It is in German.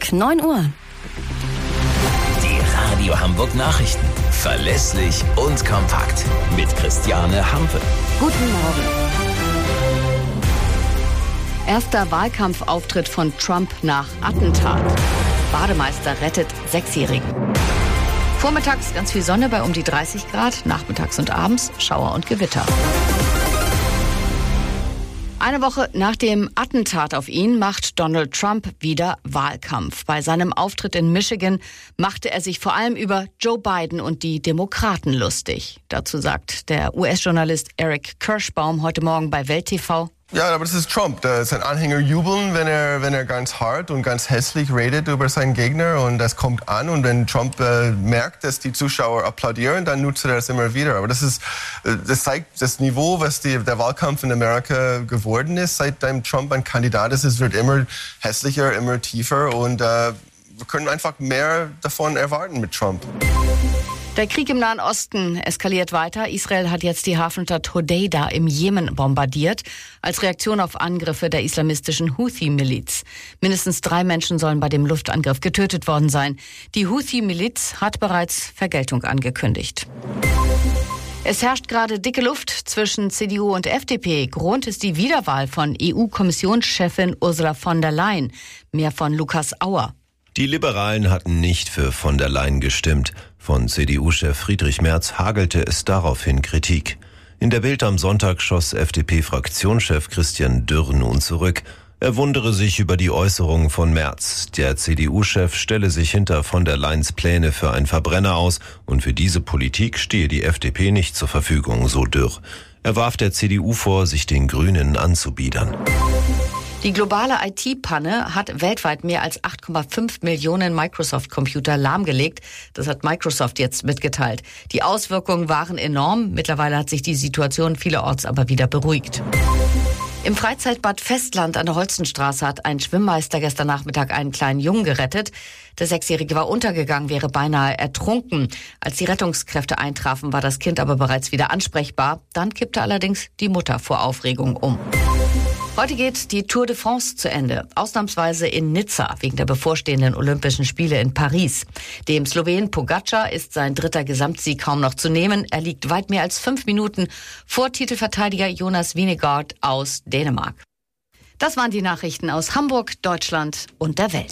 Montag, 9 Uhr. Die Radio Hamburg Nachrichten. Verlässlich und kompakt. Mit Christiane Hampe. Guten Morgen. Erster Wahlkampfauftritt von Trump nach Attentat. Bademeister rettet Sechsjährigen. Vormittags ganz viel Sonne bei um die 30 Grad, nachmittags und abends Schauer und Gewitter. Eine Woche nach dem Attentat auf ihn macht Donald Trump wieder Wahlkampf. Bei seinem Auftritt in Michigan machte er sich vor allem über Joe Biden und die Demokraten lustig. Dazu sagt der US-Journalist Eric Kirschbaum heute Morgen bei Welt TV: Ja, aber das ist Trump. Sein Anhänger jubeln, wenn er ganz hart und ganz hässlich redet über seinen Gegner, und das kommt an. Und wenn Trump merkt, dass die Zuschauer applaudieren, dann nutzt er das immer wieder. Aber das zeigt das Niveau, was der Wahlkampf in Amerika geworden ist. Seitdem Trump ein Kandidat ist, es wird immer hässlicher, immer tiefer, und wir können einfach mehr davon erwarten mit Trump. Der Krieg im Nahen Osten eskaliert weiter. Israel hat jetzt die Hafenstadt Hodeida im Jemen bombardiert, als Reaktion auf Angriffe der islamistischen Houthi-Miliz. Mindestens 3 Menschen sollen bei dem Luftangriff getötet worden sein. Die Houthi-Miliz hat bereits Vergeltung angekündigt. Es herrscht gerade dicke Luft zwischen CDU und FDP. Grund ist die Wiederwahl von EU-Kommissionschefin Ursula von der Leyen. Mehr von Lukas Auer. Die Liberalen hatten nicht für von der Leyen gestimmt. Von CDU-Chef Friedrich Merz hagelte es daraufhin Kritik. In der Bild am Sonntag schoss FDP-Fraktionschef Christian Dürr nun zurück. Er wundere sich über die Äußerungen von Merz. Der CDU-Chef stelle sich hinter von der Leyens Pläne für einen Verbrenner aus, und für diese Politik stehe die FDP nicht zur Verfügung, so Dürr. Er warf der CDU vor, sich den Grünen anzubiedern. Die globale IT-Panne hat weltweit mehr als 8,5 Millionen Microsoft-Computer lahmgelegt. Das hat Microsoft jetzt mitgeteilt. Die Auswirkungen waren enorm. Mittlerweile hat sich die Situation vielerorts aber wieder beruhigt. Im Freizeitbad Festland an der Holstenstraße hat ein Schwimmmeister gestern Nachmittag einen kleinen Jungen gerettet. Der 6-Jährige war untergegangen, wäre beinahe ertrunken. Als die Rettungskräfte eintrafen, war das Kind aber bereits wieder ansprechbar. Dann kippte allerdings die Mutter vor Aufregung um. Heute geht die Tour de France zu Ende, ausnahmsweise in Nizza wegen der bevorstehenden Olympischen Spiele in Paris. Dem Slowenen Pogačar ist sein 3. Gesamtsieg kaum noch zu nehmen. Er liegt weit mehr als 5 Minuten vor Titelverteidiger Jonas Vingegaard aus Dänemark. Das waren die Nachrichten aus Hamburg, Deutschland und der Welt.